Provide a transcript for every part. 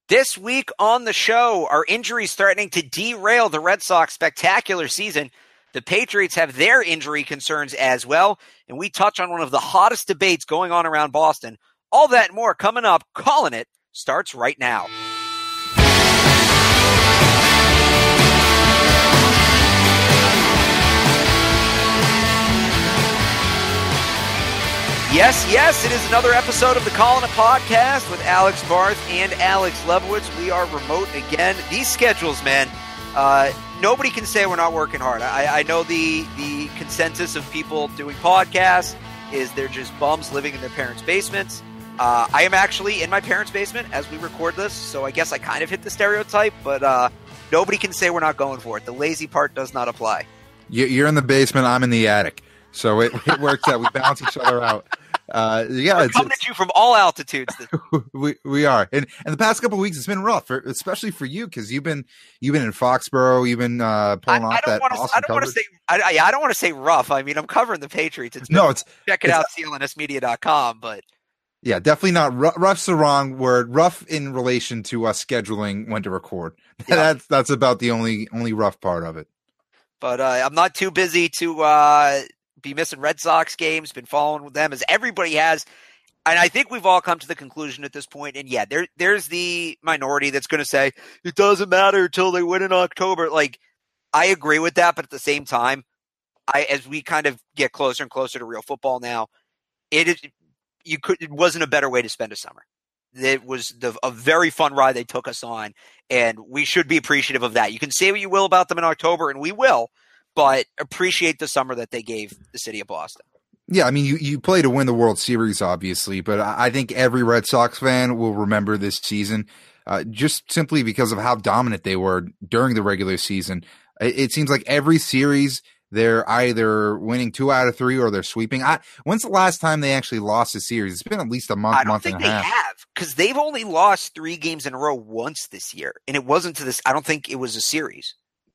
This week on the show, are injuries threatening to derail the Red Sox spectacular season? The Patriots have their injury concerns as well, and we touch on one of the hottest debates going on around Boston. All that and more coming up. Calling It starts right now. Yes, it is another episode of the Calling It podcast with Alex Barth and Alex Lebowitz. We are remote again. These schedules, man, nobody can say we're not working hard. I know the consensus of people doing podcasts is they're just bums living in their parents' basements. I am actually in my parents' basement as we record this, so I guess I kind of hit the stereotype, but nobody can say we're not going for it. The lazy part does not apply. You're in the basement, I'm in the attic. So it works out. We balance each other out. We're coming at you from all altitudes. we are, and the past couple of weeks it's been rough, especially for you because you've been in Foxborough, you've been pulling off that awesome coverage. I don't want to say rough. I mean, I'm covering the Patriots. Check it out, clnsmedia.com. But yeah, definitely not rough's the wrong word. Rough in relation to us scheduling when to record. Yeah. That's about the only rough part of it. But I'm not too busy to be missing Red Sox games, been following with them as everybody has. And I think we've all come to the conclusion at this point. And yeah, there's the minority that's going to say it doesn't matter until they win in October. Like, I agree with that. But at the same time, as we kind of get closer and closer to real football now, it wasn't a better way to spend a summer. It was a very fun ride they took us on, and we should be appreciative of that. You can say what you will about them in October, and we will, but appreciate the summer that they gave the city of Boston. Yeah, I mean, you play to win the World Series, obviously, but I think every Red Sox fan will remember this season just simply because of how dominant they were during the regular season. It seems like every series they're either winning 2 out of 3 or they're sweeping. When's the last time they actually lost a series? It's been at least a month and a half. I don't think they have, because they've only lost 3 games in a row once this year, and it wasn't to this. I don't think it was a series.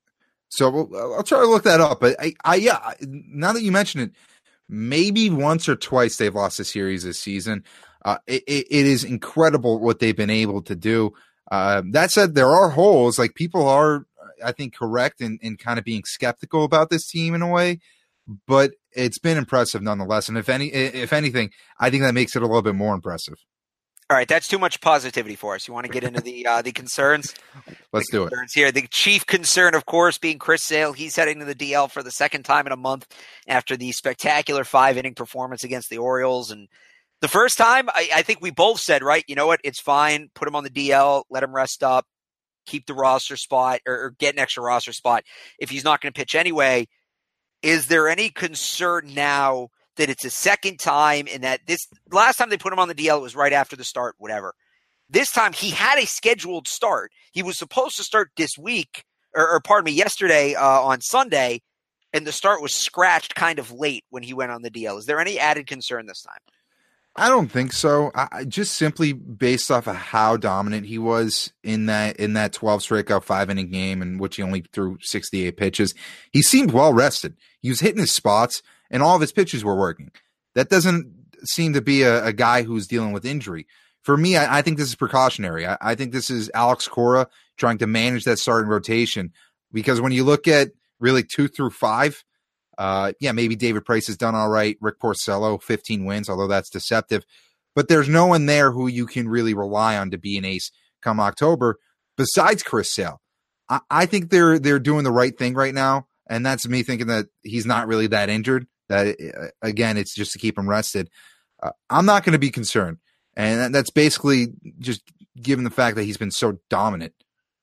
So I'll try to look that up. But yeah, now that you mention it, maybe once or twice they've lost a series this season. It is incredible what they've been able to do. That said, there are holes. Like, people are, I think, correct in kind of being skeptical about this team in a way, but it's been impressive nonetheless. And if anything, I think that makes it a little bit more impressive. All right, that's too much positivity for us. You want to get into the concerns? Let's do it. Here. The chief concern, of course, being Chris Sale. He's heading to the DL for the second time in a month after the spectacular 5-inning performance against the Orioles. And the first time, I think we both said, right, you know what, it's fine. Put him on the DL, let him rest up, keep the roster spot or get an extra roster spot if he's not going to pitch anyway. Is there any concern now that it's a second time and that this last time they put him on the DL, it was right after the start, whatever. This time he had a scheduled start. He was supposed to start this week yesterday on Sunday, and the start was scratched kind of late when he went on the DL. Is there any added concern this time? I don't think so. I just simply based off of how dominant he was in that 12 strikeout 5-inning game in which he only threw 68 pitches. He seemed well rested. He was hitting his spots and all of his pitches were working. That doesn't seem to be a guy who's dealing with injury. For me, I think this is precautionary. I think this is Alex Cora trying to manage that starting rotation, because when you look at really 2 through 5, maybe David Price has done all right. Rick Porcello, 15 wins, although that's deceptive. But there's no one there who you can really rely on to be an ace come October besides Chris Sale. I think they're doing the right thing right now, and that's me thinking that he's not really that injured. That, again, it's just to keep him rested. I'm not going to be concerned. And that's basically just given the fact that he's been so dominant.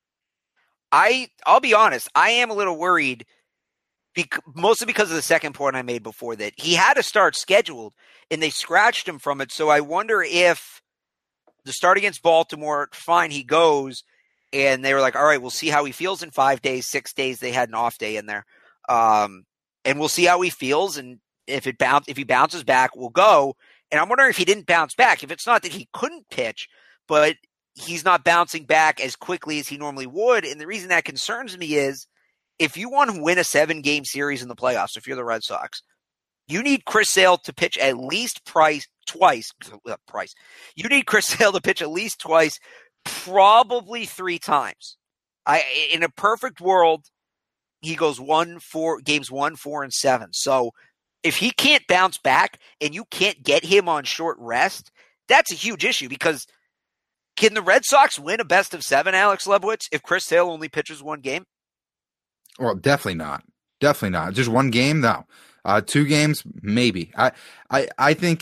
I'll be honest. I am a little worried, mostly because of the second point I made before that. He had a start scheduled, and they scratched him from it. So I wonder if the start against Baltimore, fine, he goes, and they were like, all right, we'll see how he feels in 5 days, 6 days. They had an off day in there. And we'll see how he feels, and if he bounces back, we'll go. And I'm wondering if he didn't bounce back. If it's not that he couldn't pitch, but he's not bouncing back as quickly as he normally would. And the reason that concerns me is if you want to win a 7-game series in the playoffs, if you're the Red Sox, you need Chris Sale to pitch at least twice. You need Chris Sale to pitch at least twice, Probably 3 times. In a perfect world, he goes games 1, 4, and 7. So if he can't bounce back and you can't get him on short rest, that's a huge issue because can the Red Sox win a best of 7, Alex Lebowitz, if Chris Sale only pitches 1 game? Well, definitely not. Definitely not. Just 1 game, no. 2 games, maybe. I think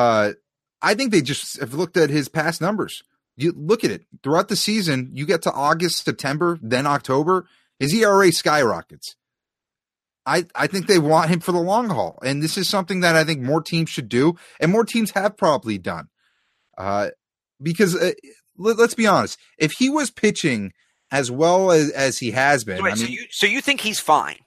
they just have looked at his past numbers. You look at it throughout the season. You get to August, September, then October. His ERA skyrockets. I think they want him for the long haul, and this is something that I think more teams should do, and more teams have probably done. Because let's be honest, if he was pitching as well as he has been, so you think he's fine?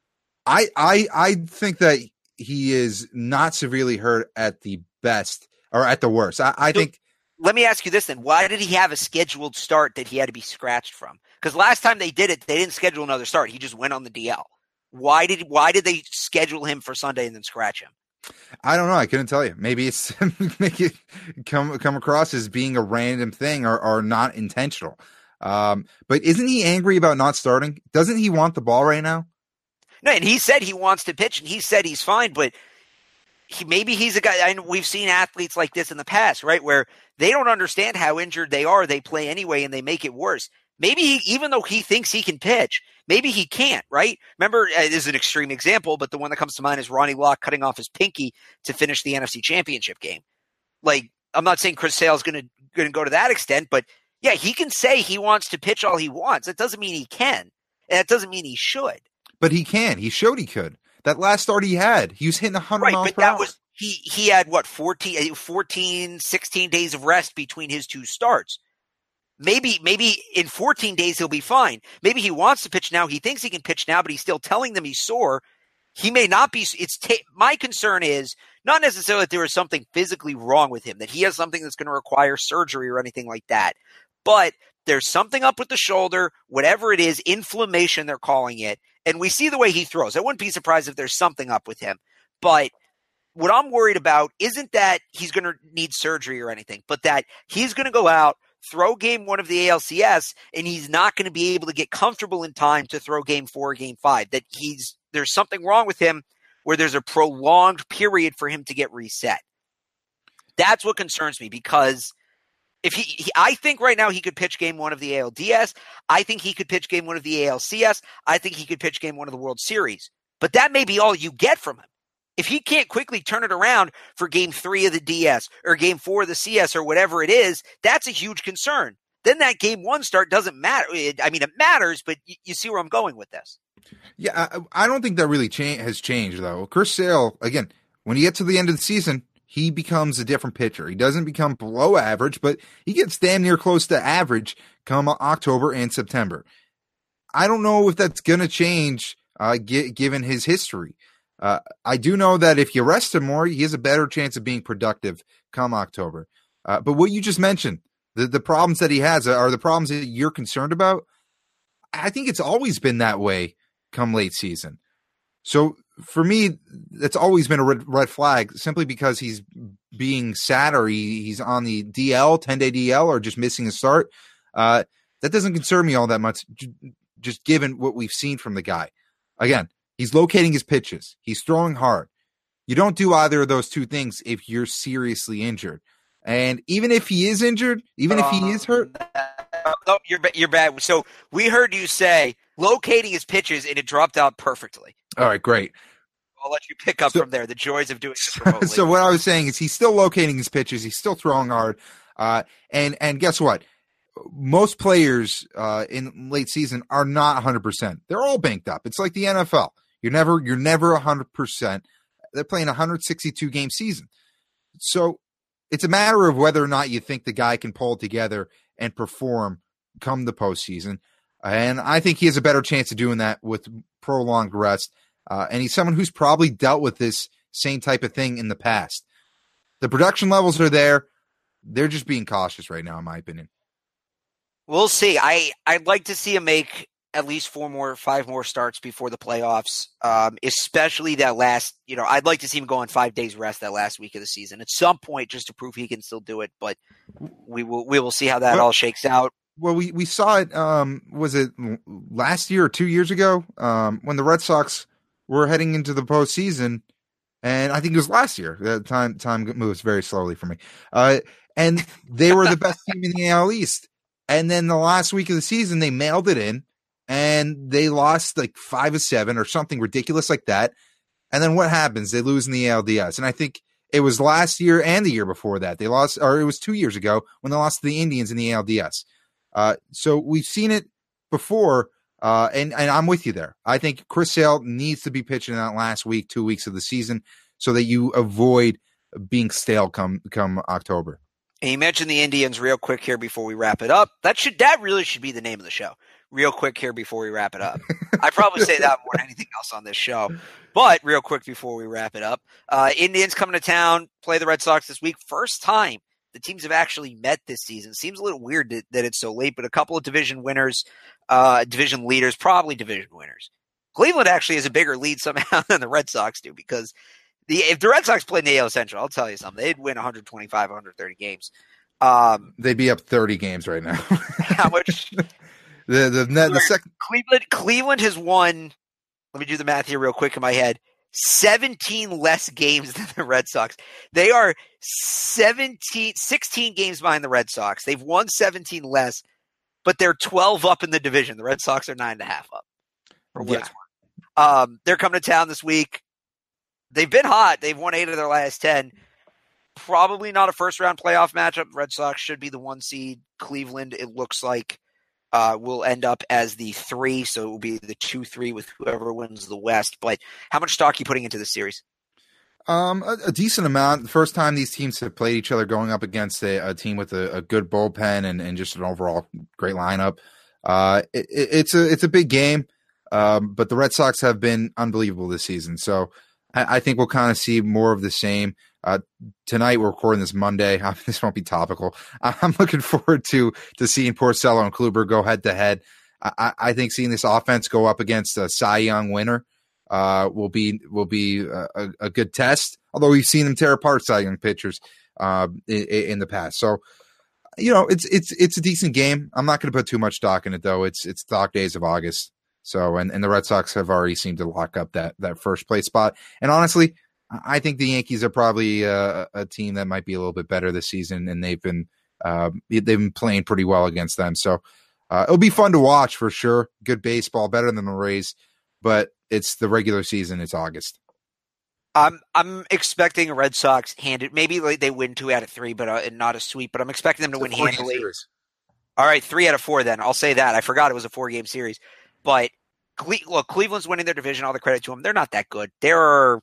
I think that he is not severely hurt at the best or at the worst. I think. Let me ask you this then. Why did he have a scheduled start that he had to be scratched from? Because last time they did it, they didn't schedule another start. He just went on the DL. Why did they schedule him for Sunday and then scratch him? I don't know. I couldn't tell you. Maybe it's make it come across as being a random thing or not intentional. But isn't he angry about not starting? Doesn't he want the ball right now? No, and he said he wants to pitch, and he said he's fine, but maybe he's a guy. And we've seen athletes like this in the past, right, where they don't understand how injured they are. They play anyway, and they make it worse. Maybe even though he thinks he can pitch, maybe he can't, right? Remember, this is an extreme example, but the one that comes to mind is Ronnie Lott cutting off his pinky to finish the NFC Championship game. Like, I'm not saying Chris Sale is going to go to that extent, but yeah, he can say he wants to pitch all he wants. That doesn't mean he can, and that doesn't mean he should. But he can. He showed he could. That last start he had, he was hitting 100 miles per hour. He had, 14, 16 days of rest between his 2 starts. Maybe in 14 days he'll be fine. Maybe he wants to pitch now. He thinks he can pitch now, but he's still telling them he's sore. He may not be. My concern is not necessarily that there is something physically wrong with him, that he has something that's going to require surgery or anything like that. But there's something up with the shoulder, whatever it is, inflammation they're calling it. And we see the way he throws. I wouldn't be surprised if there's something up with him. But what I'm worried about isn't that he's going to need surgery or anything, but that he's going to go out, throw game 1 of the ALCS, and he's not going to be able to get comfortable in time to throw game 4 or game 5. That there's something wrong with him where there's a prolonged period for him to get reset. That's what concerns me, because if I think right now he could pitch game 1 of the ALDS. I think he could pitch game 1 of the ALCS. I think he could pitch game 1 of the World Series. But that may be all you get from him. If he can't quickly turn it around for game 3 of the DS or game 4 of the CS or whatever it is, that's a huge concern. Then that game 1 start doesn't matter. I mean, it matters, but you see where I'm going with this. Yeah, I don't think that really has changed, though. Chris Sale, again, when you get to the end of the season, he becomes a different pitcher. He doesn't become below average, but he gets damn near close to average come October and September. I don't know if that's going to change given his history. I do know that if you rest him more, he has a better chance of being productive come October. But what you just mentioned, the problems that he has are the problems that you're concerned about. I think it's always been that way come late season. So for me, that's always been a red flag, simply because he's being sat or he's on the DL, 10-day DL, or just missing a start. That doesn't concern me all that much, just given what we've seen from the guy. Again, he's locating his pitches. He's throwing hard. You don't do either of those 2 things if you're seriously injured. And even if he is injured, even if he is hurt. No, you're bad. So we heard you say locating his pitches, and it dropped out perfectly. All right, great. I'll let you pick up from there. The joys of doing this remotely. So what I was saying is he's still locating his pitches. He's still throwing hard. And guess what? Most players in late season are not 100%. They're all banked up. It's like the NFL. You're never 100%. They're playing a 162 game season. So it's a matter of whether or not you think the guy can pull it together and perform come the postseason. And I think he has a better chance of doing that with prolonged rest. And he's someone who's probably dealt with this same type of thing in the past. The production levels are there. They're just being cautious right now, in my opinion. We'll see. I'd like to see him make at least 5 more starts before the playoffs, especially that last, I'd like to see him go on 5 days rest that last week of the season at some point just to prove he can still do it. But we will see how that all shakes out. Well, we saw it, was it last year or 2 years ago, when the Red Sox were heading into the postseason, and I think it was last year. Time moves very slowly for me. And they were the best team in the AL East. And then the last week of the season, they mailed it in, and they lost like 5 of 7 or something ridiculous like that. And then what happens? They lose in the ALDS. And I think it was last year and the year before that. They lost, or it was 2 years ago when they lost to the Indians in the ALDS. So we've seen it before, and I'm with you there. I think Chris Sale needs to be pitching in that last week, 2 weeks of the season, so that you avoid being stale come October. And you mentioned the Indians real quick here before we wrap it up. That really should be the name of the show. Real quick here before we wrap it up. I probably say that more than anything else on this show. But real quick before we wrap it up, Indians coming to town, play the Red Sox this week. First time the teams have actually met this season. Seems a little weird that it's so late, but a couple of division winners, division leaders, probably division winners. Cleveland actually has a bigger lead somehow than the Red Sox do, because if the Red Sox played in the AL Central, I'll tell you something, they'd win 125, 130 games. They'd be up 30 games right now. How much? The second Cleveland has won, let me do the math here real quick in my head, 17 less games than the Red Sox. They are 16 games behind the Red Sox. They've won 17 less, but they're 12 up in the division. The Red Sox are 9.5 up. For what it's worth. They're coming to town this week. They've been hot. They've won 8 of their last 10. Probably not a first-round playoff matchup. Red Sox should be the 1 seed. Cleveland, it looks like, will end up as the 3, so it will be the 2-3 with whoever wins the West. But how much stock are you putting into this series? A decent amount. The first time these teams have played each other, going up against a team with a good bullpen and just an overall great lineup. It's a big game, but the Red Sox have been unbelievable this season. So I think we'll kind of see more of the same. Tonight we're recording this Monday. This won't be topical. I'm looking forward to seeing Porcello and Kluber go head to head. I think seeing this offense go up against a Cy Young winner will be a good test. Although we've seen them tear apart Cy Young pitchers in the past, so it's a decent game. I'm not going to put too much stock in it though. It's stock days of August. So and the Red Sox have already seemed to lock up that first place spot. And honestly, I think the Yankees are probably a team that might be a little bit better this season, and they've been playing pretty well against them. So it'll be fun to watch for sure. Good baseball, better than the Rays, but it's the regular season. It's August. I'm expecting a Red Sox handed. Maybe they win 2 out of 3, but not a sweep. But I'm expecting them to win handily. All right, 3 out of 4 then. I'll say that. I forgot it was a 4-game series. But look, Cleveland's winning their division. All the credit to them. They're not that good. There are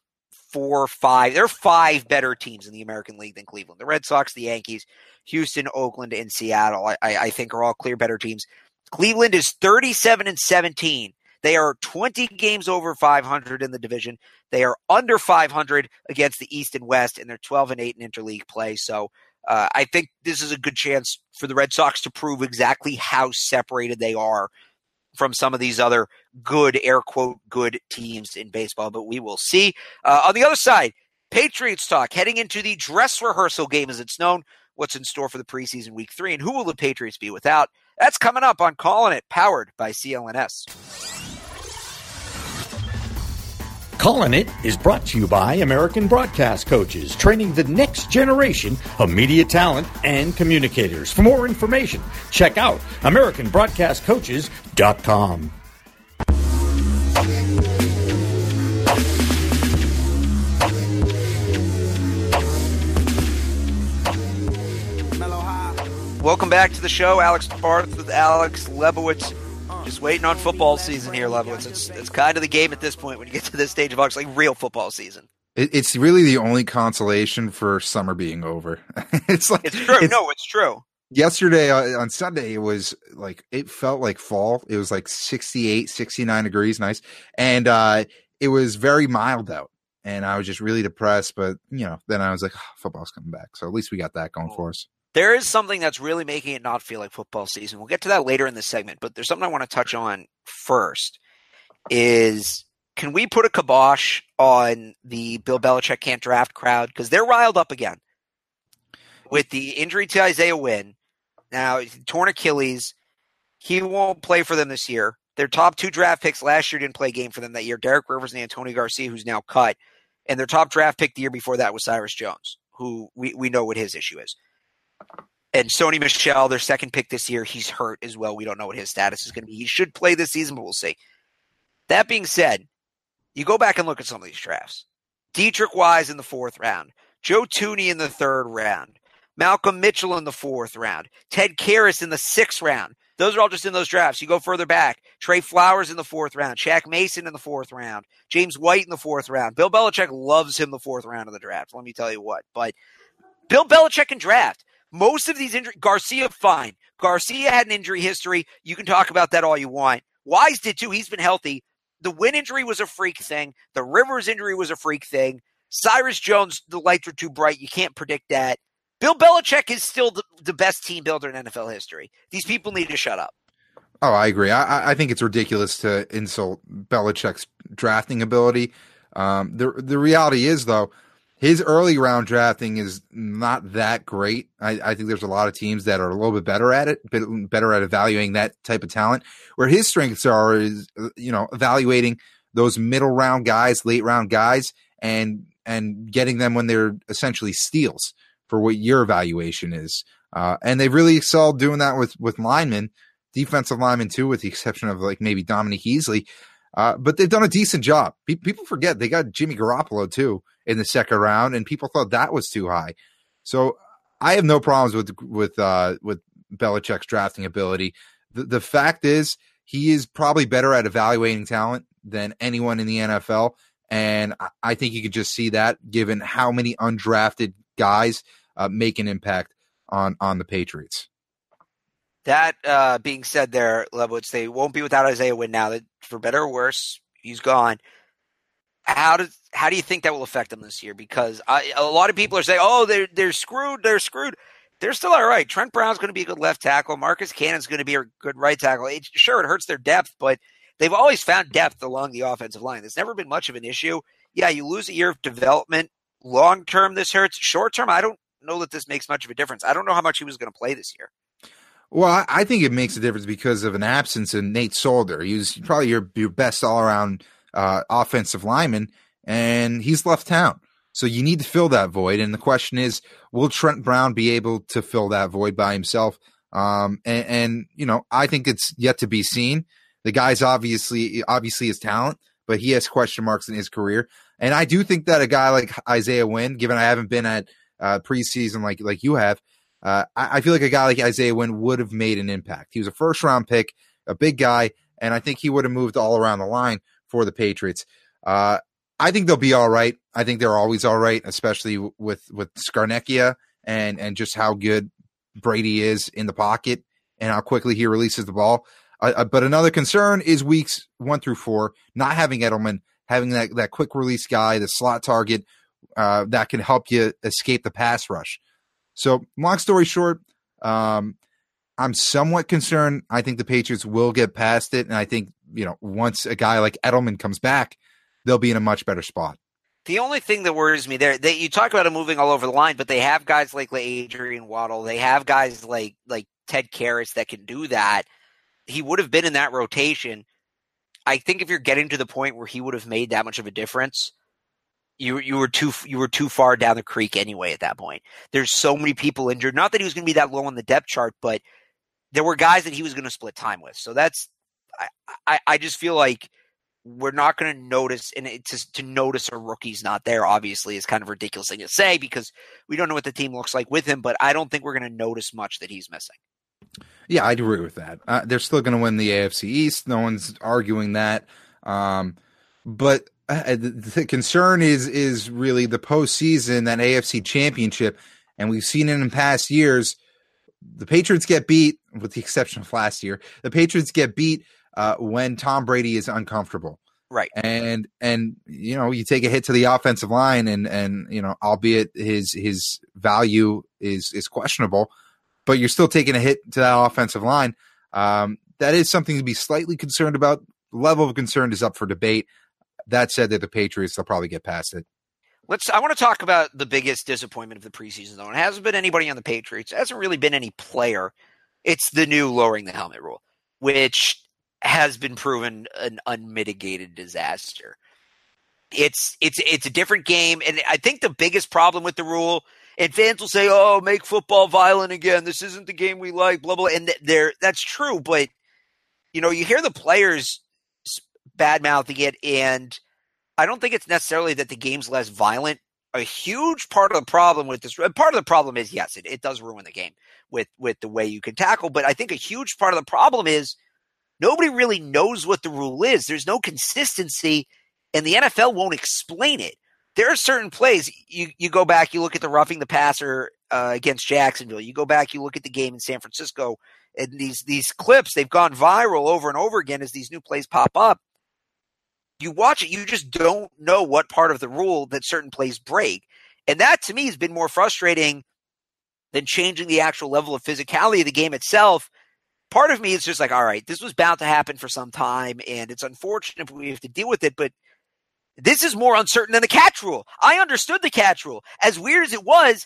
5 better teams in the American League than Cleveland. The Red Sox, the Yankees, Houston, Oakland, and Seattle, I think are all clear better teams. Cleveland is 37-17. They are 20 games over 500 in the division. They are under 500 against the East and West, and they're 12-8 in interleague play. So I think this is a good chance for the Red Sox to prove exactly how separated they are from some of these other good, air quote, good teams in baseball, but we will see. On the other side, Patriots talk, heading into the dress rehearsal game as it's known. What's in store for the preseason week 3, and who will the Patriots be without? That's coming up on Calling It, powered by CLNS. Calling It is brought to you by American Broadcast Coaches, training the next generation of media talent and communicators. For more information, check out AmericanBroadcastCoaches.com. Welcome back to the show. Alex Barth with Alex Lebowitz. Just waiting on football season here, Lebowitz. It's kind of the game at this point when you get to this stage of August, like real football season. It's really the only consolation for summer being over. It's true. It's true. Yesterday on Sunday, it was like, it felt like fall. It was like 68, 69 degrees. Nice. And it was very mild out. And I was just really depressed. But, then I was like, football's coming back. So at least we got that going for us. There is something that's really making it not feel like football season. We'll get to that later in the segment, but there's something I want to touch on first is, can we put a kibosh on the Bill Belichick can't draft crowd? Because they're riled up again with the injury to Isaiah Wynn. Now, torn Achilles. He won't play for them this year. Their top 2 draft picks last year didn't play a game for them that year. Derek Rivers and Antonio Garcia, who's now cut. And their top draft pick the year before that was Cyrus Jones, who we know what his issue is. And Sony Michel, their second pick this year, he's hurt as well. We don't know what his status is going to be. He should play this season, but we'll see. That being said, you go back and look at some of these drafts. Dietrich Wise in the 4th round. Joe Thuney in the 3rd round. Malcolm Mitchell in the 4th round. Ted Karras in the 6th round. Those are all just in those drafts. You go further back. Trey Flowers in the 4th round. Shaq Mason in the 4th round. James White in the 4th round. Bill Belichick loves him the 4th round of the draft. Let me tell you what. But Bill Belichick can draft. Most of these injuries, Garcia, fine. Garcia had an injury history. You can talk about that all you want. Wise did too. He's been healthy. The Wynn injury was a freak thing. The Rivers injury was a freak thing. Cyrus Jones, the lights are too bright. You can't predict that. Bill Belichick is still the best team builder in NFL history. These people need to shut up. Oh, I agree. I think it's ridiculous to insult Belichick's drafting ability. The reality is, though, his early round drafting is not that great. I think there's a lot of teams that are a little bit better at it, better at evaluating that type of talent. Where his strengths are is, evaluating those middle round guys, late round guys, and getting them when they're essentially steals for what your evaluation is. And they've really excelled doing that with linemen, defensive linemen too, with the exception of like maybe Dominique Easley. But they've done a decent job. People forget they got Jimmy Garoppolo too in the 2nd round, and people thought that was too high. So I have no problems with Belichick's drafting ability. The fact is, he is probably better at evaluating talent than anyone in the NFL, and I think you could just see that given how many undrafted guys make an impact on the Patriots. That being said, there, Lebowitz, they won't be without Isaiah Wynn now. That, for better or worse, he's gone. How do you think that will affect them this year? Because a lot of people are saying, "Oh, they're screwed. They're screwed." They're still all right. Trent Brown's going to be a good left tackle. Marcus Cannon's going to be a good right tackle. It hurts their depth, but they've always found depth along the offensive line. It's never been much of an issue. Yeah, you lose a year of development. Long term, this hurts. Short term, I don't know that this makes much of a difference. I don't know how much he was going to play this year. Well, I think it makes a difference because of an absence of Nate Solder. He was probably your best all-around offensive lineman, and he's left town. So you need to fill that void. And the question is, will Trent Brown be able to fill that void by himself? And I think it's yet to be seen. The guy's obviously has talent, but he has question marks in his career. And I do think that a guy like Isaiah Wynn, given I haven't been at preseason like you have, I feel like a guy like Isaiah Wynn would have made an impact. He was a 1st-round pick, a big guy, and I think he would have moved all around the line for the Patriots. I think they'll be all right. I think they're always all right, especially with Scarnecchia and just how good Brady is in the pocket and how quickly he releases the ball. But another concern is weeks 1 through 4, not having Edelman, having that quick release guy, the slot target that can help you escape the pass rush. So long story short, I'm somewhat concerned. I think the Patriots will get past it. And I think, once a guy like Edelman comes back, they'll be in a much better spot. The only thing that worries me there, you talk about him moving all over the line, but they have guys like Adrian Waddle. They have guys like Ted Karras that can do that. He would have been in that rotation. I think if you're getting to the point where he would have made that much of a difference, you were too far down the creek anyway at that point. There's so many people injured. Not that he was going to be that low on the depth chart, but there were guys that he was going to split time with. So that's I just feel like we're not going to notice, and to notice a rookie's not there, obviously, is kind of a ridiculous thing to say because we don't know what the team looks like with him, but I don't think we're going to notice much that he's missing. Yeah, I'd agree with that. They're still going to win the AFC East. No one's arguing that. But the concern is really the postseason, that AFC championship. And we've seen it in past years. The Patriots get beat, with the exception of last year. The Patriots get beat when Tom Brady is uncomfortable. Right. And you take a hit to the offensive line and albeit his value is questionable, but you're still taking a hit to that offensive line. That is something to be slightly concerned about. The level of concern is up for debate. That said, that the Patriots, they'll probably get past it. I want to talk about the biggest disappointment of the preseason, though. It hasn't been anybody on the Patriots. It hasn't really been any player. It's the new lowering the helmet rule, which has been proven an unmitigated disaster. It's a different game, and I think the biggest problem with the rule, and fans will say, "Oh, make football violent again. This isn't the game we like." Blah blah. And that's true, but you hear the players bad mouthing it, and I don't think it's necessarily that the game's less violent. A huge part of the problem with this, part of the problem is, yes, it does ruin the game with the way you can tackle. But I think a huge part of the problem is nobody really knows what the rule is. There's no consistency, and the NFL won't explain it. There are certain plays, you go back, you look at the roughing the passer against Jacksonville. You go back, you look at the game in San Francisco, and these clips, they've gone viral over and over again as these new plays pop up. You watch it, you just don't know what part of the rule that certain plays break. And that, to me, has been more frustrating than changing the actual level of physicality of the game itself. Part of me is just like, all right, this was bound to happen for some time, and it's unfortunate we have to deal with it, but this is more uncertain than the catch rule. I understood the catch rule. As weird as it was,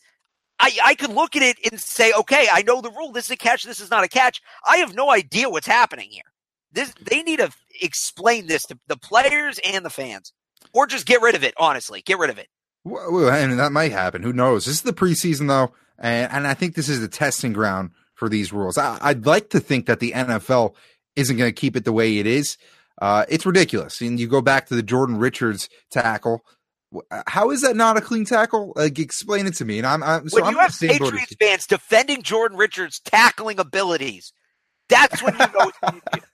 I could look at it and say, okay, I know the rule. This is a catch. This is not a catch. I have no idea what's happening here. They need to explain this to the players and the fans, or just get rid of it. Honestly, get rid of it. Well, and that might happen. Who knows? This is the preseason, though, and I think this is the testing ground for these rules. I'd like to think that the NFL isn't going to keep it the way it is. It's ridiculous. And you go back to the Jordan Richards tackle. How is that not a clean tackle? Like, explain it to me. And when you have Patriots fans defending Jordan Richards' tackling abilities, that's when you know it's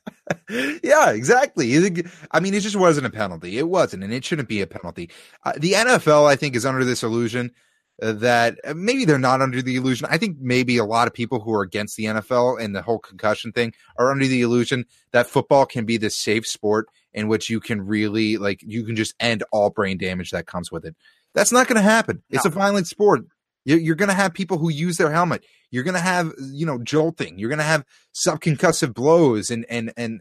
Yeah, exactly. I mean, it just wasn't a penalty. It wasn't, and it shouldn't be a penalty. The NFL, I think, is under this illusion that maybe they're not under the illusion. I think maybe a lot of people who are against the NFL and the whole concussion thing are under the illusion that football can be this safe sport in which you can really, you can just end all brain damage that comes with it. That's not going to happen. No. It's a violent sport. You're going to have people who use their helmet. You're going to have, jolting. You're going to have subconcussive blows and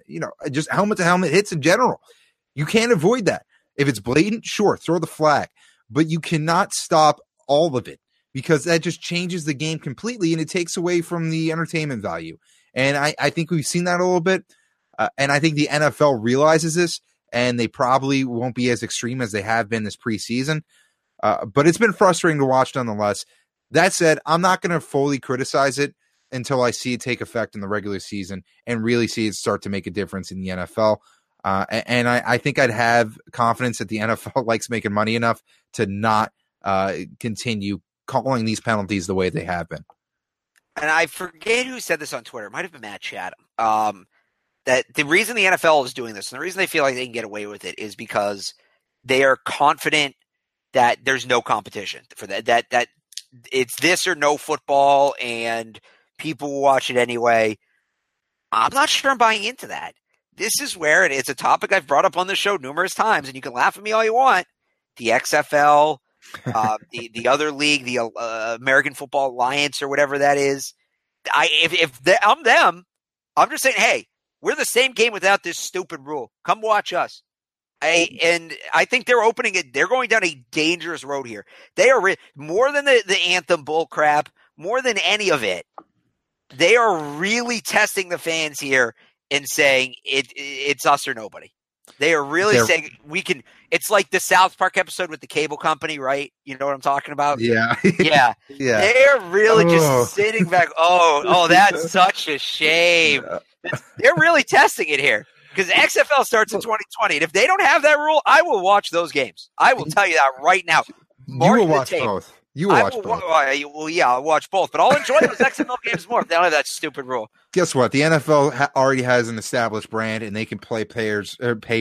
just helmet to helmet hits in general. You can't avoid that. If it's blatant, sure, throw the flag, but you cannot stop all of it because that just changes the game completely and it takes away from the entertainment value. And I think we've seen that a little bit. And I think the NFL realizes this and they probably won't be as extreme as they have been this preseason. But it's been frustrating to watch nonetheless. That said, I'm not going to fully criticize it until I see it take effect in the regular season and really see it start to make a difference in the NFL. And I think I'd have confidence that the NFL likes making money enough to not continue calling these penalties the way they have been. And I forget who said this on Twitter. It might have been Matt Chatham. That the reason the NFL is doing this and the reason they feel like they can get away with it is because they are confident that there's no competition for that it's this or no football and people will watch it anyway. I'm not sure I'm buying into that. This is where it's a topic I've brought up on the show numerous times, and you can laugh at me all you want. The XFL, the other league, the American Football Alliance or whatever that is. I'm them, I'm just saying, hey, we're the same game without this stupid rule. Come watch us. And I think they're opening it. They're going down a dangerous road here. They are more than the anthem bull crap, more than any of it. They are really testing the fans here and saying it's us or nobody. They are really saying we can. It's like the South Park episode with the cable company, right? You know what I'm talking about? Yeah. Yeah. They're really just sitting back. Oh, that's such a shame. They're really testing it here. Because XFL starts in 2020, and if they don't have that rule, I will watch those games. I will tell you that right now. You will watch both. You will watch both. Well, yeah, I'll watch both, but I'll enjoy those XFL games more if they don't have that stupid rule. Guess what? The NFL already has an established brand, and they can pay players.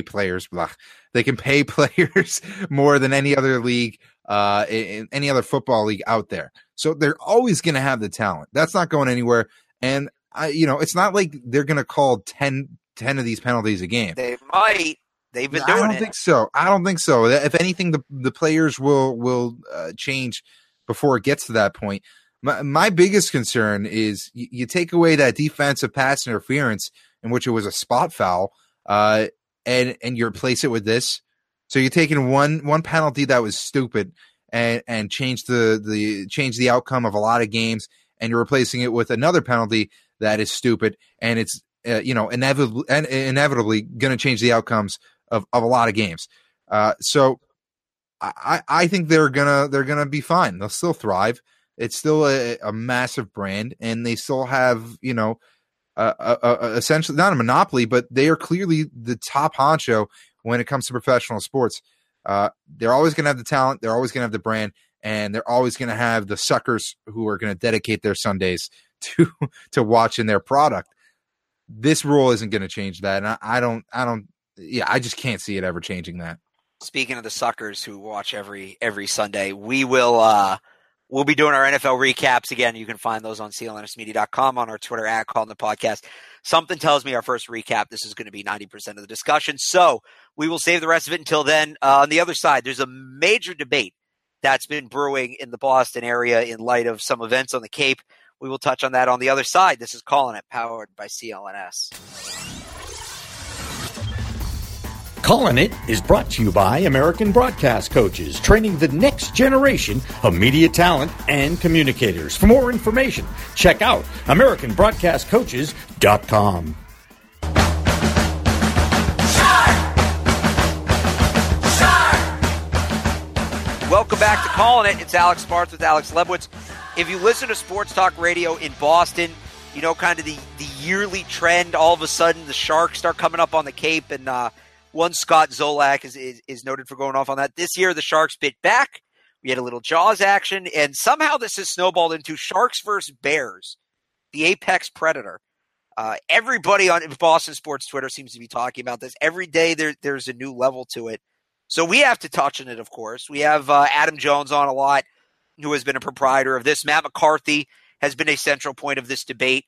They can pay players more than any other league, in any other football league out there. So they're always going to have the talent. That's not going anywhere. And it's not like they're going to call 10 of these penalties a game. They might. They've been doing it. I don't think so. If anything, the players will change before it gets to that point. My biggest concern is you take away that defensive pass interference in which it was a spot foul, and you replace it with this. So you're taking one penalty that was stupid and change the outcome of a lot of games, and you're replacing it with another penalty that is stupid, and it's inevitably going to change the outcomes of a lot of games. So I think they're gonna be fine. They'll still thrive. It's still a massive brand, and they still have, essentially not a monopoly, but they are clearly the top honcho when it comes to professional sports. They're always going to have the talent. They're always going to have the brand, and they're always going to have the suckers who are going to dedicate their Sundays to watching their product. This rule isn't going to change that. And I just can't see it ever changing that. Speaking of the suckers who watch every Sunday, we'll be doing our NFL recaps again. You can find those on clnsmedia.com, on our Twitter @ Calling the Podcast. Something tells me our first recap, this is going to be 90% of the discussion. So we will save the rest of it until then. On the other side, there's a major debate that's been brewing in the Boston area in light of some events on the Cape. We will touch on that on the other side. This is Calling It, powered by CLNS. Calling It is brought to you by American Broadcast Coaches, training the next generation of media talent and communicators. For more information, check out AmericanBroadcastCoaches.com. Welcome back to Calling It. It's Alex Sparks with Alex Lebowitz. If you listen to Sports Talk Radio in Boston, you know kind of the yearly trend. All of a sudden, the Sharks start coming up on the Cape, and one Scott Zolak is noted for going off on that. This year, the Sharks bit back. We had a little Jaws action, and somehow this has snowballed into Sharks versus Bears, the apex predator. Everybody on Boston sports Twitter seems to be talking about this. Every day there's a new level to it. So we have to touch on it, of course. We have Adam Jones on a lot, who has been a proprietor of this. Matt McCarthy has been a central point of this debate.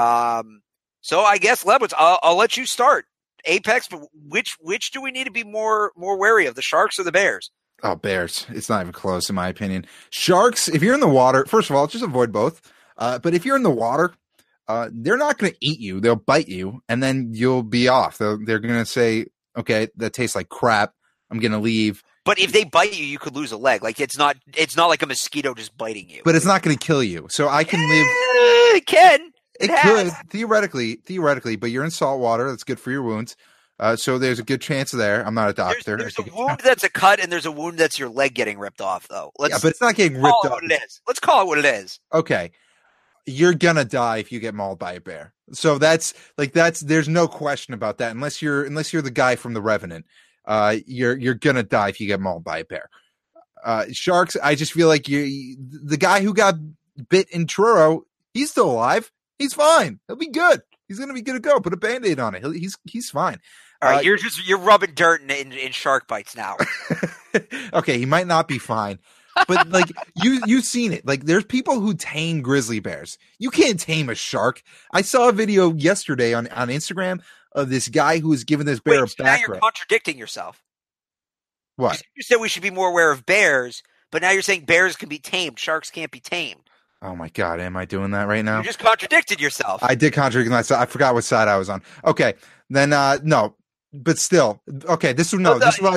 So I guess, Lebowitz, I'll let you start. Apex, but which do we need to be more wary of, the Sharks or the Bears? Oh, Bears. It's not even close, in my opinion. Sharks, if you're in the water, first of all, just avoid both. But if you're in the water, they're not going to eat you. They'll bite you, and then you'll be off. They're going to say, okay, that tastes like crap. I'm going to leave. But if they bite you, you could lose a leg. Like it's not like a mosquito just biting you. But it's not going to kill you. So I can live. It can. It could, theoretically, but you're in salt water. That's good for your wounds. So there's a good chance there. I'm not a doctor. There's a wound that's a cut, and there's a wound that's your leg getting ripped off, though. But it's not getting ripped off. Let's call it what it is. Okay. You're going to die if you get mauled by a bear. So there's no question about that. Unless you're the guy from The Revenant, you're going to die if you get mauled by a bear. Sharks, I just feel like the guy who got bit in Truro, he's still alive. He's fine. He'll be good. He's going to be good to go. Put a Band-Aid on it. He's fine. All right, you're rubbing dirt in shark bites now. Okay, he might not be fine, but like you've seen it. Like there's people who tame grizzly bears. You can't tame a shark. I saw a video yesterday on Instagram of this guy who was giving this bear a back rub. Now you're contradicting yourself. What? You said we should be more aware of bears, but now you're saying bears can be tamed. Sharks can't be tamed. Oh my God, am I doing that right now? You just contradicted yourself. I did contradict myself. I forgot what side I was on. Okay, then no, but still, okay. This was no. Let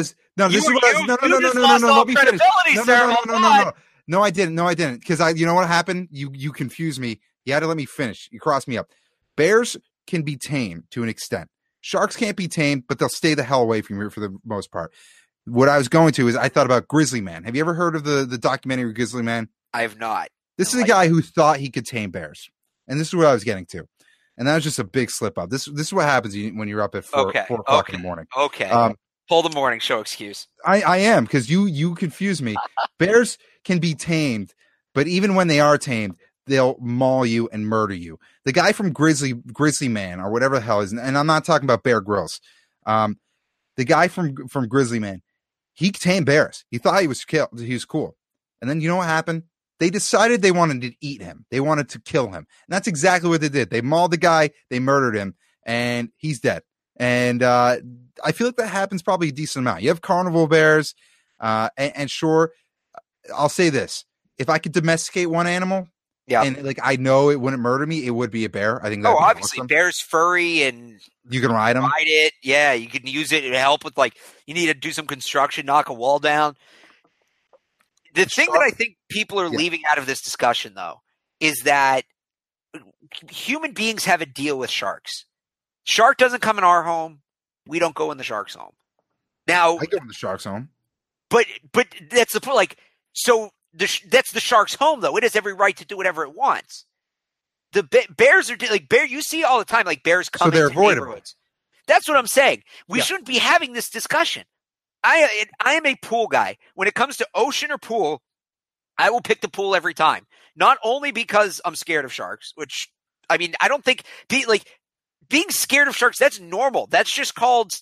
me finish. No, I didn't. Because you know what happened? You confused me. You had to let me finish. You crossed me up. Bears can be tamed to an extent. Sharks can't be tamed, but they'll stay the hell away from you for the most part. What I was going to is I thought about Grizzly Man. Have you ever heard of the documentary Grizzly Man? I have not. This is a guy who thought he could tame bears. And this is what I was getting to. And that was just a big slip up. This is what happens when you're up at 4 o'clock in the morning. Okay. Pull the morning show excuse. I am, because you confuse me. Bears can be tamed, but even when they are tamed, they'll maul you and murder you. The guy from Grizzly Man, or whatever the hell is, and I'm not talking about Bear Grylls. The guy from Grizzly Man, he tamed bears. He thought he was cool. And then you know what happened? They decided they wanted to eat him. They wanted to kill him. And that's exactly what they did. They mauled the guy, they murdered him, and he's dead. And I feel like that happens probably a decent amount. You have carnival bears, and sure, I'll say this. If I could domesticate one animal, Yeah. And like, I know it wouldn't murder me. It would be a bear. I think that. Obviously, awesome. bear's furry and you can ride them. Ride it. Yeah, you can use it to help with like you need to do some construction, knock a wall down. The thing that I think people are leaving out of this discussion, though, is that human beings have a deal with sharks. Shark doesn't come in our home. We don't go in the shark's home. Now, I go in the shark's home. But that's the point. Like, so that's the shark's home, though. It has every right to do whatever it wants. The bears are like bear. You see all the time, like bears come into neighborhoods. That's what I'm saying. We shouldn't be having this discussion. I am a pool guy. When it comes to ocean or pool, I will pick the pool every time. Not only because I'm scared of sharks, which I mean, I don't think being scared of sharks, that's normal. That's just called,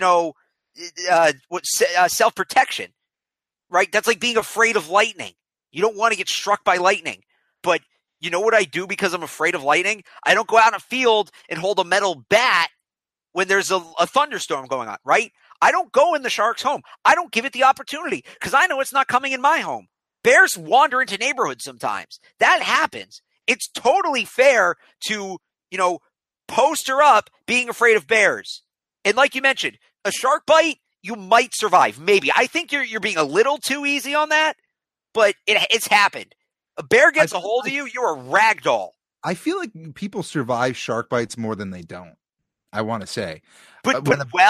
self-protection, right? That's like being afraid of lightning. You don't want to get struck by lightning. But you know what I do because I'm afraid of lightning? I don't go out in a field and hold a metal bat when there's a thunderstorm going on, right? I don't go in the shark's home. I don't give it the opportunity because I know it's not coming in my home. Bears wander into neighborhoods sometimes. That happens. It's totally fair to, poster up being afraid of bears. And like you mentioned, a shark bite, you might survive. Maybe. I think you're being a little too easy on that, but it's happened. A bear gets a hold of you, you're a rag doll. I feel like people survive shark bites more than they don't. I want to say. But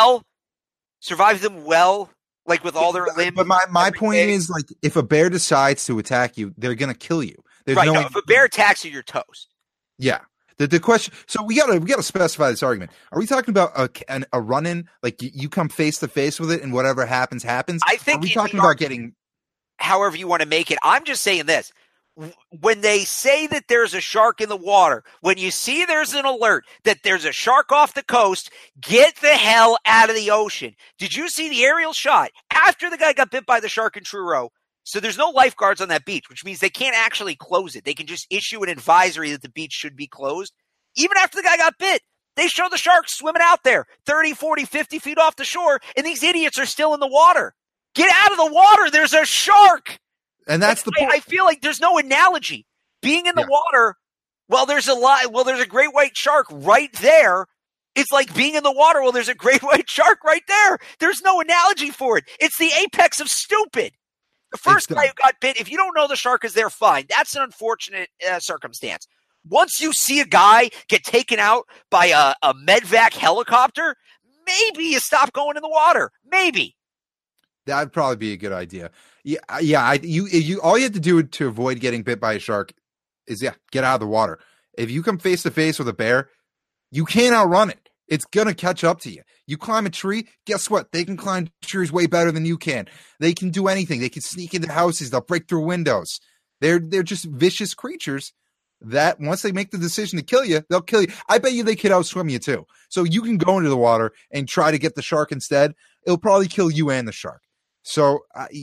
survive them well, like with all their limbs. But my point is, like, if a bear decides to attack you, they're going to kill you. There's if a bear attacks you, you're toast. Yeah. The question, so we gotta specify this argument. Are we talking about a run-in, like you come face to face with it and whatever happens? I think. Are we talking about getting, however you want to make it? I'm just saying this: when they say that there's a shark in the water, when you see there's an alert that there's a shark off the coast, get the hell out of the ocean. Did you see the aerial shot after the guy got bit by the shark in Truro? So there's no lifeguards on that beach, which means they can't actually close it. They can just issue an advisory that the beach should be closed. Even after the guy got bit, they show the sharks swimming out there 30, 40, 50 feet off the shore, and these idiots are still in the water. Get out of the water. There's a shark. And that's the point. I feel like there's no analogy. Being in the water, there's a great white shark right there. It's like being in the water. Well, there's a great white shark right there. There's no analogy for it. It's the apex of stupid. The first guy who got bit, if you don't know the shark is there, fine. That's an unfortunate circumstance. Once you see a guy get taken out by a medvac helicopter, maybe you stop going in the water. Maybe. That'd probably be a good idea. Yeah. You all you have to do to avoid getting bit by a shark is get out of the water. If you come face to face with a bear, you can't outrun it. It's gonna catch up to you. You climb a tree, guess what? They can climb trees way better than you can. They can do anything. They can sneak into houses. They'll break through windows. They're just vicious creatures that once they make the decision to kill you, they'll kill you. I bet you they could outswim you too. So you can go into the water and try to get the shark instead. It'll probably kill you and the shark. So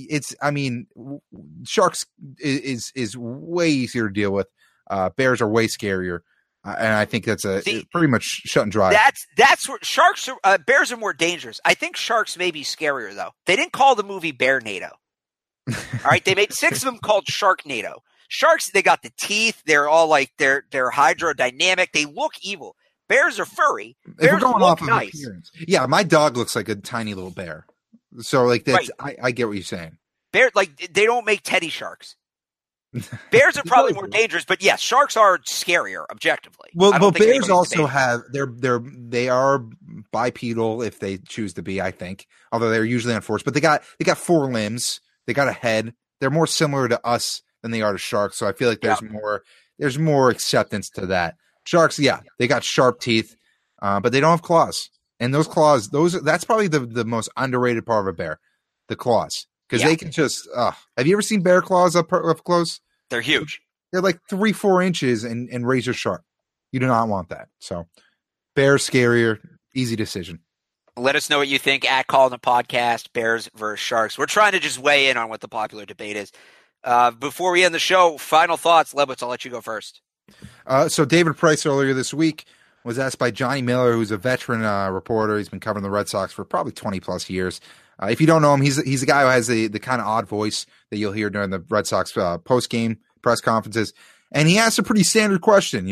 sharks is way easier to deal with. Bears are way scarier. And I think that's pretty much shut and dry. That's where sharks are. Bears are more dangerous. I think sharks may be scarier though. They didn't call the movie Bearnado. All right, they made 6 of them called Sharknado. Sharks, they got the teeth. They're all like they're hydrodynamic. They look evil. Bears are furry. Bears look nice. Appearance. Yeah, my dog looks like a tiny little bear. So like that's I get what you're saying. Bear they don't make teddy sharks. Bears are probably more dangerous, but yes, sharks are scarier objectively. Well, bears also have they are bipedal if they choose to be, I think. Although they're usually on 4s, but they got 4 limbs. They got a head. They're more similar to us than they are to sharks. So I feel like there's more acceptance to that. Sharks, they got sharp teeth, but they don't have claws. And those claws, that's probably the most underrated part of a bear, the claws. Because they can just have you ever seen bear claws up close? They're huge. They're like 3-4 inches and razor sharp. You do not want that. So bears scarier, easy decision. Let us know what you think at Calling the Podcast, Bears versus Sharks. We're trying to just weigh in on what the popular debate is. Before we end the show, final thoughts. Lebowitz, I'll let you go first. So David Price earlier this week was asked by Johnny Miller, who's a veteran reporter. He's been covering the Red Sox for probably 20 plus years. If you don't know him, he's a guy who has the kind of odd voice that you'll hear during the Red Sox post-game press conferences. And he asked a pretty standard question.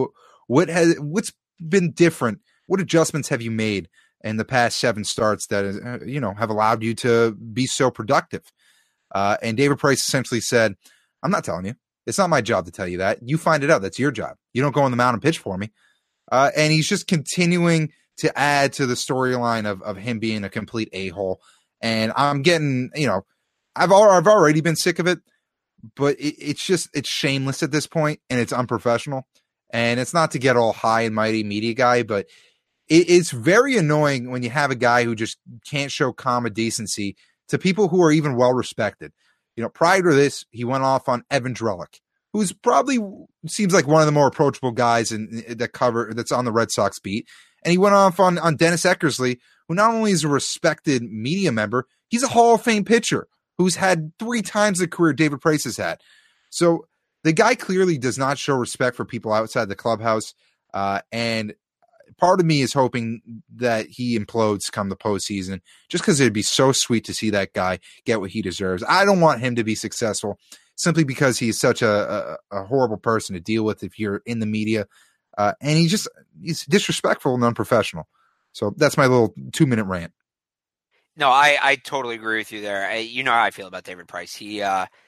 What's been different? What adjustments have you made in the past 7 starts that have allowed you to be so productive? And David Price essentially said, I'm not telling you. It's not my job to tell you that. You find it out. That's your job. You don't go on the mound and pitch for me. And he's just continuing to add to the storyline of him being a complete a-hole. And I'm getting, I've already been sick of it, but it's shameless at this point, and it's unprofessional. And it's not to get all high and mighty media guy, but it's very annoying when you have a guy who just can't show common decency to people who are even well respected. Prior to this, he went off on Evan Drellick, who's probably seems like one of the more approachable guys that's on the Red Sox beat. And he went off on Dennis Eckersley, who not only is a respected media member, he's a Hall of Fame pitcher who's had 3 times the career David Price has had. So the guy clearly does not show respect for people outside the clubhouse. And part of me is hoping that he implodes come the postseason, just because it'd be so sweet to see that guy get what he deserves. I don't want him to be successful simply because he's such a horrible person to deal with if you're in the media. And he's disrespectful and unprofessional. So that's my little 2-minute rant. No, I totally agree with you there. How I feel about David Price. He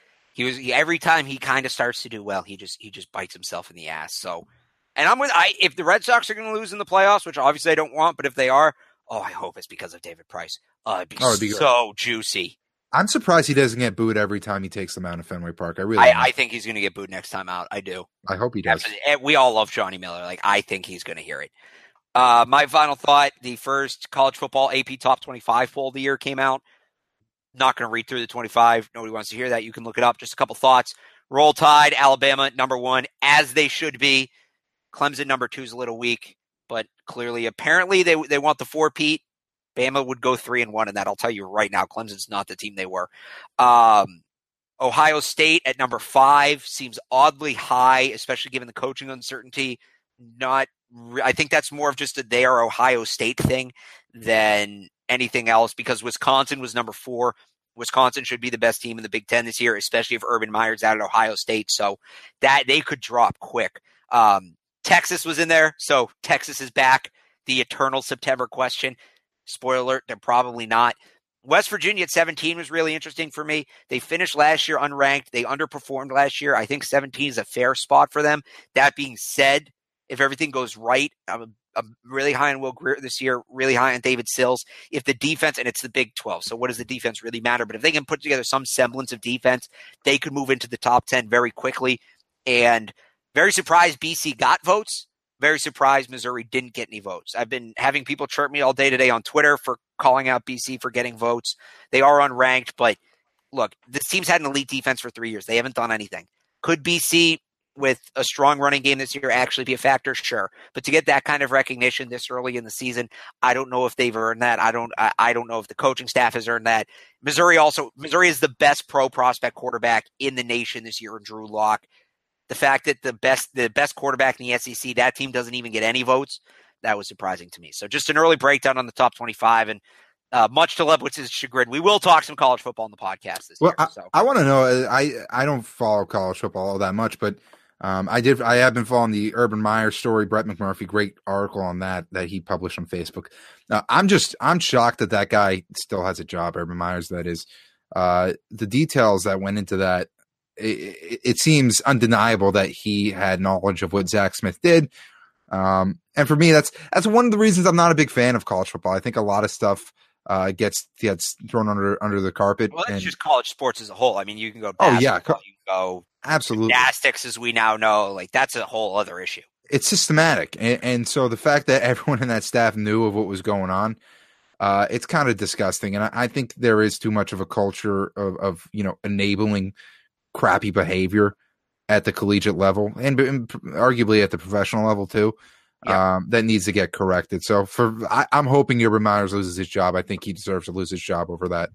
every time he kind of starts to do well, he just bites himself in the ass. So, and if the Red Sox are going to lose in the playoffs, which obviously I don't want, but if they are, I hope it's because of David Price. It'd be so juicy. I'm surprised he doesn't get booed every time he takes them out of Fenway Park. I think he's going to get booed next time out. I do. I hope he does. We all love Johnny Miller. I think he's going to hear it. My final thought, the first college football AP Top 25 poll of the year came out. Not going to read through the 25. Nobody wants to hear that. You can look it up. Just a couple thoughts. Roll Tide, Alabama, number 1, as they should be. Clemson, number 2 is a little weak, but apparently they want the 4-peat. Bama would go 3-1, and that I'll tell you right now, Clemson's not the team they were. Ohio State at number 5 seems oddly high, especially given the coaching uncertainty. I think that's more of just they are Ohio State thing than anything else, because Wisconsin was number 4. Wisconsin should be the best team in the Big Ten this year, especially if Urban Meyer's out at Ohio State. So that they could drop quick. Texas was in there, so Texas is back. The eternal September question. Spoiler alert, they're probably not. West Virginia at 17 was really interesting for me. They finished last year unranked. They underperformed last year. I think 17 is a fair spot for them. That being said, if everything goes right, I'm really high on Will Grier this year, really high on David Sills. If the defense, and it's the Big 12, so what does the defense really matter? But if they can put together some semblance of defense, they could move into the top 10 very quickly. And very surprised BC got votes. Very surprised Missouri didn't get any votes. I've been having people chirp me all day today on Twitter for calling out BC for getting votes. They are unranked, but look, this team's had an elite defense for 3 years. They haven't done anything. Could BC, with a strong running game this year, actually be a factor? Sure. But to get that kind of recognition this early in the season, I don't know if they've earned that. I don't know if the coaching staff has earned that. Missouri is the best pro prospect quarterback in the nation this year in Drew Lock. The fact that the best quarterback in the SEC, that team doesn't even get any votes, that was surprising to me. So just an early breakdown on the top 25, and much to Lebwitz's chagrin, we will talk some college football on the podcast this year. I want to know, I don't follow college football all that much, but I have been following the Urban Meyer story. Brett McMurphy, great article on that he published on Facebook. I'm shocked that guy still has a job, Urban Meyer's, that is. The details that went into that, it seems undeniable that he had knowledge of what Zach Smith did. And for me, that's one of the reasons I'm not a big fan of college football. I think a lot of stuff gets thrown under the carpet. Well, that's just college sports as a whole. I mean, you can go basketball, you can go absolutely gymnastics, as we now know. That's a whole other issue. It's systematic, and so the fact that everyone in that staff knew of what was going on, it's kind of disgusting. And I think there is too much of a culture of enabling crappy behavior at the collegiate level and arguably at the professional level too. Yeah. That needs to get corrected. So I'm hoping Urban Meyers loses his job. I think he deserves to lose his job over that.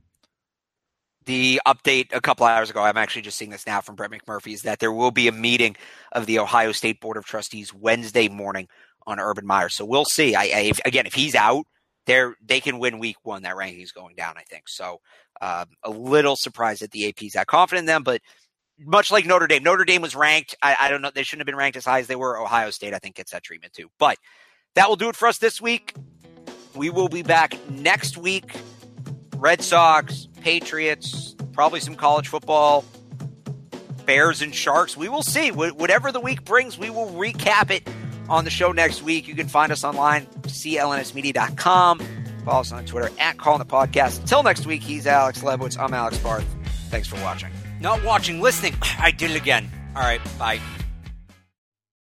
The update a couple hours ago, I'm actually just seeing this now from Brett McMurphy, is that there will be a meeting of the Ohio State Board of Trustees Wednesday morning on Urban Meyer. So we'll see. If he's out, they can win week 1. That ranking is going down, I think. So a little surprised that the AP's that confident in them, but much like Notre Dame. Notre Dame was ranked. I don't know. They shouldn't have been ranked as high as they were. Ohio State, I think, gets that treatment too. But that will do it for us this week. We will be back next week. Red Sox, Patriots, probably some college football, Bears and Sharks. We will see. Whatever the week brings, we will recap it on the show next week. You can find us online, clnsmedia.com. Follow us on Twitter, @CallingItPodcast. Until next week, he's Alex Lebowitz. I'm Alex Barth. Thanks for watching. Not watching, listening. I did it again. All right, bye.